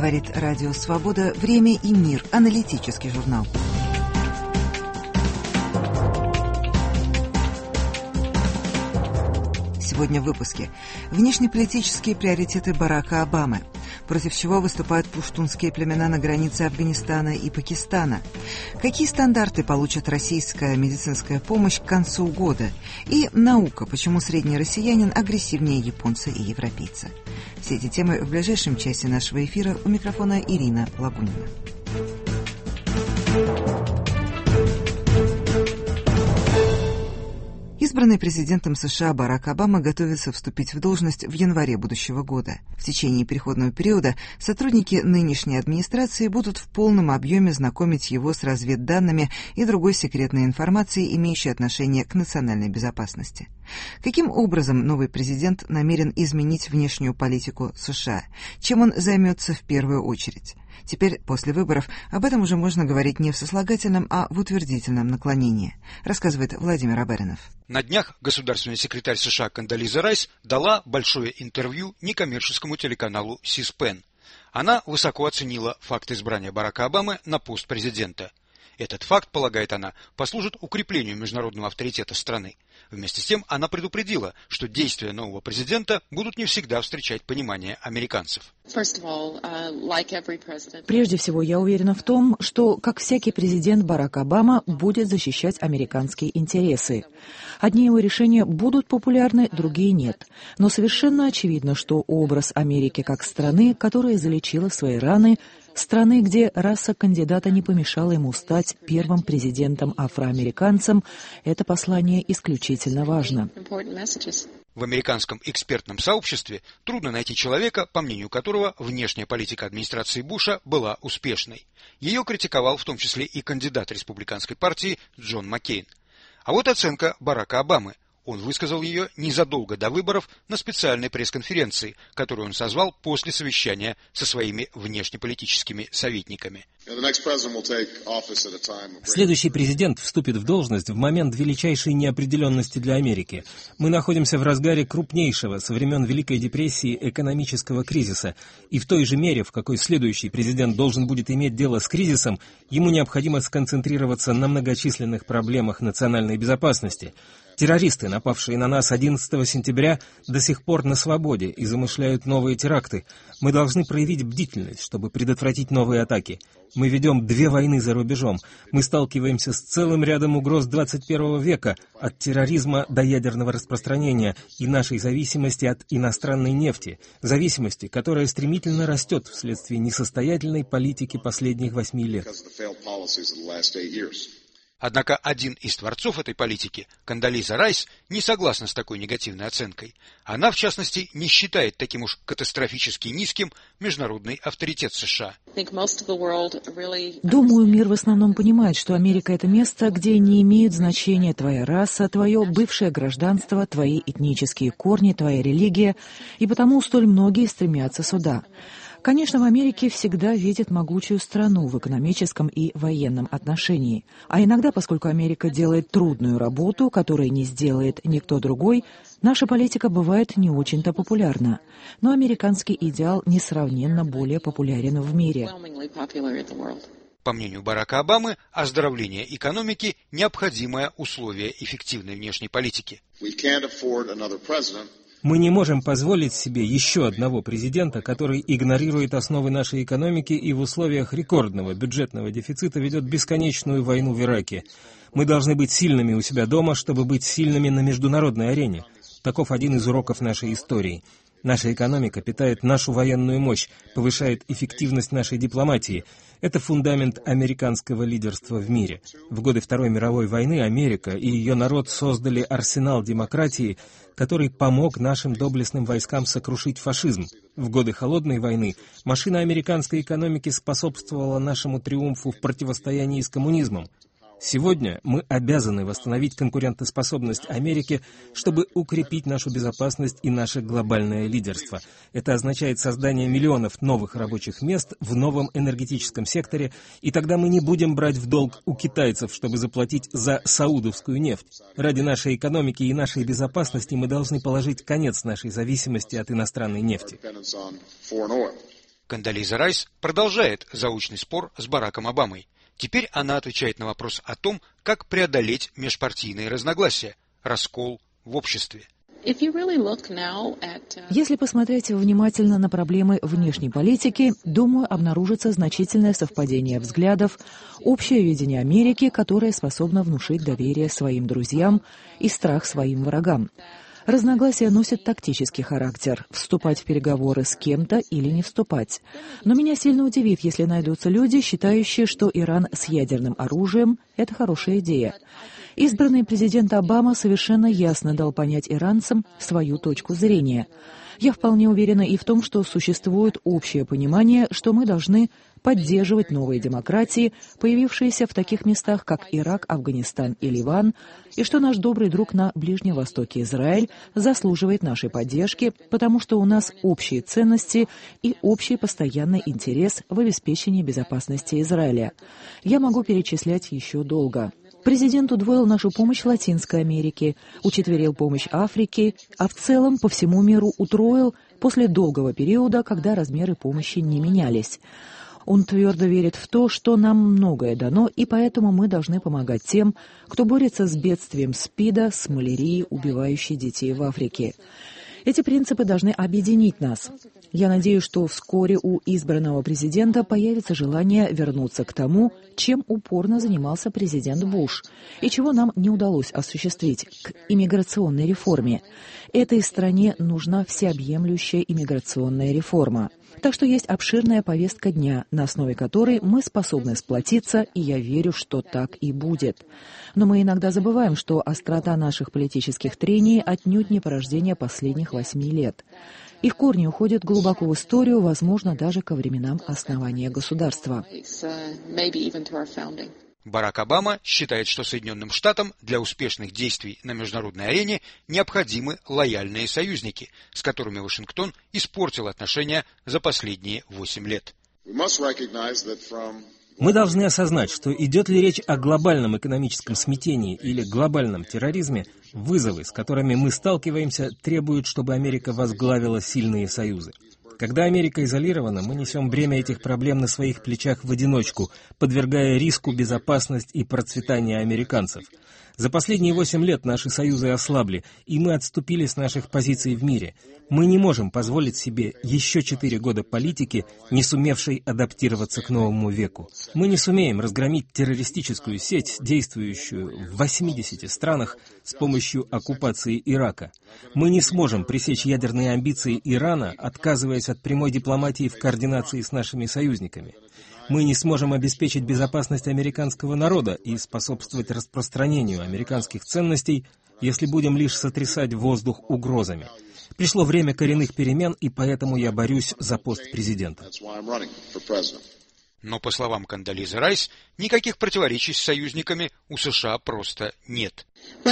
Говорит Радио Свобода. Время и мир. Аналитический журнал. Сегодня в выпуске. Внешнеполитические приоритеты Барака Обамы. Против чего выступают пуштунские племена на границе Афганистана и Пакистана. Какие стандарты получит российская медицинская помощь к концу года. И наука. Почему средний россиянин агрессивнее японца и европейца. Все эти темы в ближайшем часе нашего эфира. У микрофона Ирина Лагунина. Избранный президентом США Барак Обама готовится вступить в должность в январе будущего года. В течение переходного периода сотрудники нынешней администрации будут в полном объеме знакомить его с разведданными и другой секретной информацией, имеющей отношение к национальной безопасности. Каким образом новый президент намерен изменить внешнюю политику США? Чем он займется в первую очередь? Теперь, после выборов, об этом уже можно говорить не в сослагательном, а в утвердительном наклонении, рассказывает Владимир Абаринов. На днях государственный секретарь США Кондолиза Райс дала большое интервью некоммерческому телеканалу C-SPAN. Она высоко оценила факт избрания Барака Обамы на пост президента. Этот факт, полагает она, послужит укреплению международного авторитета страны. Вместе с тем она предупредила, что действия нового президента будут не всегда встречать понимание американцев. Прежде всего, я уверена в том, что, как всякий президент, Барак Обама будет защищать американские интересы. Одни его решения будут популярны, другие нет. Но совершенно очевидно, что образ Америки как страны, которая залечила свои раны, страны, где раса кандидата не помешала ему стать первым президентом-афроамериканцем, это послание исключительно важно. В американском экспертном сообществе трудно найти человека, по мнению которого внешняя политика администрации Буша была успешной. Ее критиковал в том числе и кандидат республиканской партии Джон Маккейн. А вот оценка Барака Обамы. Он высказал ее незадолго до выборов на специальной пресс-конференции, которую он созвал после совещания со своими внешнеполитическими советниками. Следующий президент вступит в должность в момент величайшей неопределенности для Америки. Мы находимся в разгаре крупнейшего со времен Великой депрессии экономического кризиса, и в той же мере, в какой следующий президент должен будет иметь дело с кризисом, ему необходимо сконцентрироваться на многочисленных проблемах национальной безопасности. Террористы, напавшие на нас 11 сентября, до сих пор на свободе и замышляют новые теракты. Мы должны проявить бдительность, чтобы предотвратить новые атаки. Мы ведем 2 войны за рубежом. Мы сталкиваемся с целым рядом угроз 21 века, от терроризма до ядерного распространения и нашей зависимости от иностранной нефти, зависимости, которая стремительно растет вследствие несостоятельной политики последних 8 лет. Однако один из творцов этой политики, Кондолиза Райс, не согласна с такой негативной оценкой. Она, в частности, не считает таким уж катастрофически низким международный авторитет США. Думаю, мир в основном понимает, что Америка — это место, где не имеют значения твоя раса, твое бывшее гражданство, твои этнические корни, твоя религия, и потому столь многие стремятся сюда. Конечно, в Америке всегда видят могучую страну в экономическом и военном отношении. А иногда, поскольку Америка делает трудную работу, которую не сделает никто другой, наша политика бывает не очень-то популярна. Но американский идеал несравненно более популярен в мире. По мнению Барака Обамы, оздоровление экономики – необходимое условие эффективной внешней политики. Мы не можем позволить себе еще одного президента, который игнорирует основы нашей экономики и в условиях рекордного бюджетного дефицита ведет бесконечную войну в Ираке. Мы должны быть сильными у себя дома, чтобы быть сильными на международной арене. Таков один из уроков нашей истории. Наша экономика питает нашу военную мощь, повышает эффективность нашей дипломатии. Это фундамент американского лидерства в мире. В годы Второй мировой войны Америка и ее народ создали арсенал демократии, который помог нашим доблестным войскам сокрушить фашизм. В годы Холодной войны машина американской экономики способствовала нашему триумфу в противостоянии с коммунизмом. Сегодня мы обязаны восстановить конкурентоспособность Америки, чтобы укрепить нашу безопасность и наше глобальное лидерство. Это означает создание миллионов новых рабочих мест в новом энергетическом секторе, и тогда мы не будем брать в долг у китайцев, чтобы заплатить за саудовскую нефть. Ради нашей экономики и нашей безопасности мы должны положить конец нашей зависимости от иностранной нефти. Кондолиза Райс продолжает заочный спор с Бараком Обамой. Теперь она отвечает на вопрос о том, как преодолеть межпартийные разногласия, раскол в обществе. Если посмотреть внимательно на проблемы внешней политики, думаю, обнаружится значительное совпадение взглядов, общее видение Америки, которое способно внушить доверие своим друзьям и страх своим врагам. Разногласия носят тактический характер – вступать в переговоры с кем-то или не вступать. Но меня сильно удивит, если найдутся люди, считающие, что Иран с ядерным оружием – это хорошая идея. Избранный президент Обама совершенно ясно дал понять иранцам свою точку зрения. Я вполне уверена и в том, что существует общее понимание, что мы должны поддерживать новые демократии, появившиеся в таких местах, как Ирак, Афганистан и Ливан, и что наш добрый друг на Ближнем Востоке Израиль заслуживает нашей поддержки, потому что у нас общие ценности и общий постоянный интерес в обеспечении безопасности Израиля. Я могу перечислять еще долго. Президент удвоил нашу помощь Латинской Америке, учетверил помощь Африке, а в целом по всему миру утроил после долгого периода, когда размеры помощи не менялись. Он твердо верит в то, что нам многое дано, и поэтому мы должны помогать тем, кто борется с бедствием СПИДа, с малярией, убивающей детей в Африке. Эти принципы должны объединить нас. Я надеюсь, что вскоре у избранного президента появится желание вернуться к тому, чем упорно занимался президент Буш, и чего нам не удалось осуществить, к иммиграционной реформе. Этой стране нужна всеобъемлющая иммиграционная реформа. Так что есть обширная повестка дня, на основе которой мы способны сплотиться, и я верю, что так и будет. Но мы иногда забываем, что острота наших политических трений отнюдь не порождение последних 8 лет. Их корни уходят глубоко в историю, возможно, даже ко временам основания государства. Барак Обама считает, что Соединенным Штатам для успешных действий на международной арене необходимы лояльные союзники, с которыми Вашингтон испортил отношения за последние 8 лет. Мы должны осознать, что идет ли речь о глобальном экономическом смятении или глобальном терроризме, вызовы, с которыми мы сталкиваемся, требуют, чтобы Америка возглавила сильные союзы. Когда Америка изолирована, мы несем бремя этих проблем на своих плечах в одиночку, подвергая риску безопасность и процветание американцев. За последние 8 лет наши союзы ослабли, и мы отступили с наших позиций в мире. Мы не можем позволить себе еще 4 года политики, не сумевшей адаптироваться к новому веку. Мы не сумеем разгромить террористическую сеть, действующую в 80 странах, с помощью оккупации Ирака. Мы не сможем пресечь ядерные амбиции Ирана, отказываясь от прямой дипломатии в координации с нашими союзниками. Мы не сможем обеспечить безопасность американского народа и способствовать распространению американских ценностей, если будем лишь сотрясать воздух угрозами. Пришло время коренных перемен, и поэтому я борюсь за пост президента. Но, по словам Кондолизы Райс, никаких противоречий с союзниками у США просто нет.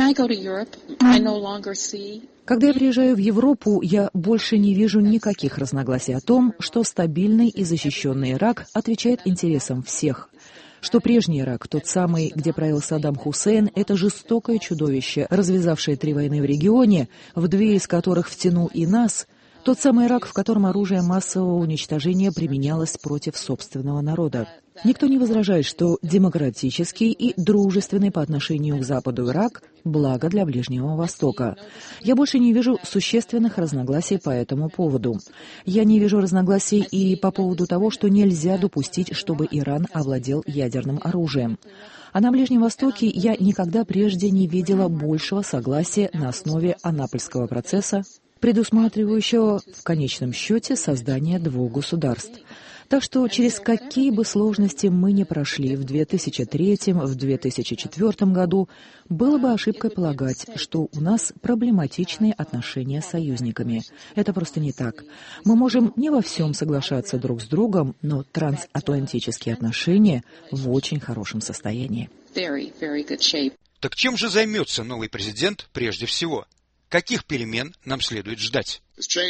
Когда я приезжаю в Европу, я больше не вижу никаких разногласий о том, что стабильный и защищенный Ирак отвечает интересам всех. Что прежний Ирак, тот самый, где правил Саддам Хусейн, это жестокое чудовище, развязавшее 3 войны в регионе, в 2 из которых втянул и нас. Тот самый Ирак, в котором оружие массового уничтожения применялось против собственного народа. Никто не возражает, что демократический и дружественный по отношению к Западу Ирак – благо для Ближнего Востока. Я больше не вижу существенных разногласий по этому поводу. Я не вижу разногласий и по поводу того, что нельзя допустить, чтобы Иран овладел ядерным оружием. А на Ближнем Востоке я никогда прежде не видела большего согласия на основе Аннапольского процесса, предусматривающего в конечном счете создание 2 государств. Так что через какие бы сложности мы ни прошли в 2003, в 2004 году, было бы ошибкой полагать, что у нас проблематичные отношения с союзниками. Это просто не так. Мы можем не во всем соглашаться друг с другом, но трансатлантические отношения в очень хорошем состоянии. Так чем же займется новый президент прежде всего? Каких перемен нам следует ждать?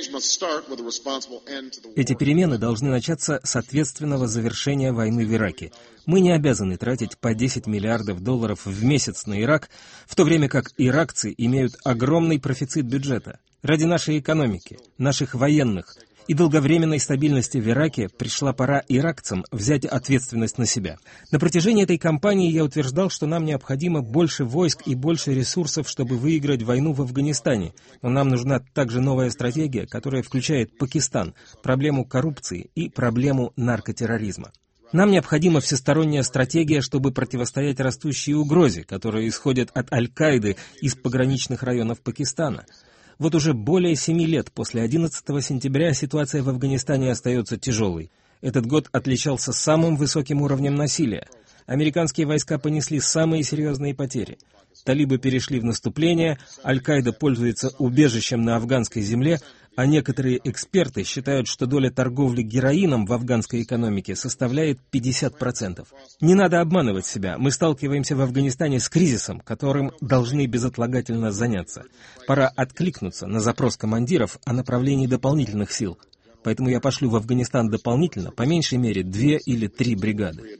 Эти перемены должны начаться с ответственного завершения войны в Ираке. Мы не обязаны тратить по $10 миллиардов в месяц на Ирак, в то время как иракцы имеют огромный профицит бюджета. Ради нашей экономики, наших военных и долговременной стабильности в Ираке пришла пора иракцам взять ответственность на себя. На протяжении этой кампании я утверждал, что нам необходимо больше войск и больше ресурсов, чтобы выиграть войну в Афганистане. Но нам нужна также новая стратегия, которая включает Пакистан, проблему коррупции и проблему наркотерроризма. Нам необходима всесторонняя стратегия, чтобы противостоять растущей угрозе, которая исходит от Аль-Каиды из пограничных районов Пакистана. Вот уже более 7 лет после 11 сентября ситуация в Афганистане остается тяжелой. Этот год отличался самым высоким уровнем насилия. Американские войска понесли самые серьезные потери. Талибы перешли в наступление, Аль-Каида пользуется убежищем на афганской земле, а некоторые эксперты считают, что доля торговли героином в афганской экономике составляет 50%. Не надо обманывать себя. Мы сталкиваемся в Афганистане с кризисом, которым должны безотлагательно заняться. Пора откликнуться на запрос командиров о направлении дополнительных сил. Поэтому я пошлю в Афганистан дополнительно, по меньшей мере, 2 или 3 бригады.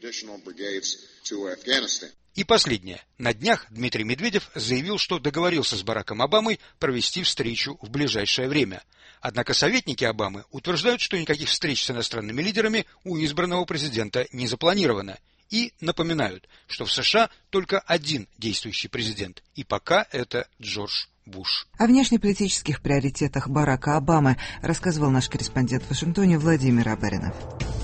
И последнее. На днях Дмитрий Медведев заявил, что договорился с Бараком Обамой провести встречу в ближайшее время. Однако советники Обамы утверждают, что никаких встреч с иностранными лидерами у избранного президента не запланировано. И напоминают, что в США только один действующий президент, и пока это Джордж Буш. О внешнеполитических приоритетах Барака Обамы рассказывал наш корреспондент в Вашингтоне Владимир Абаринов.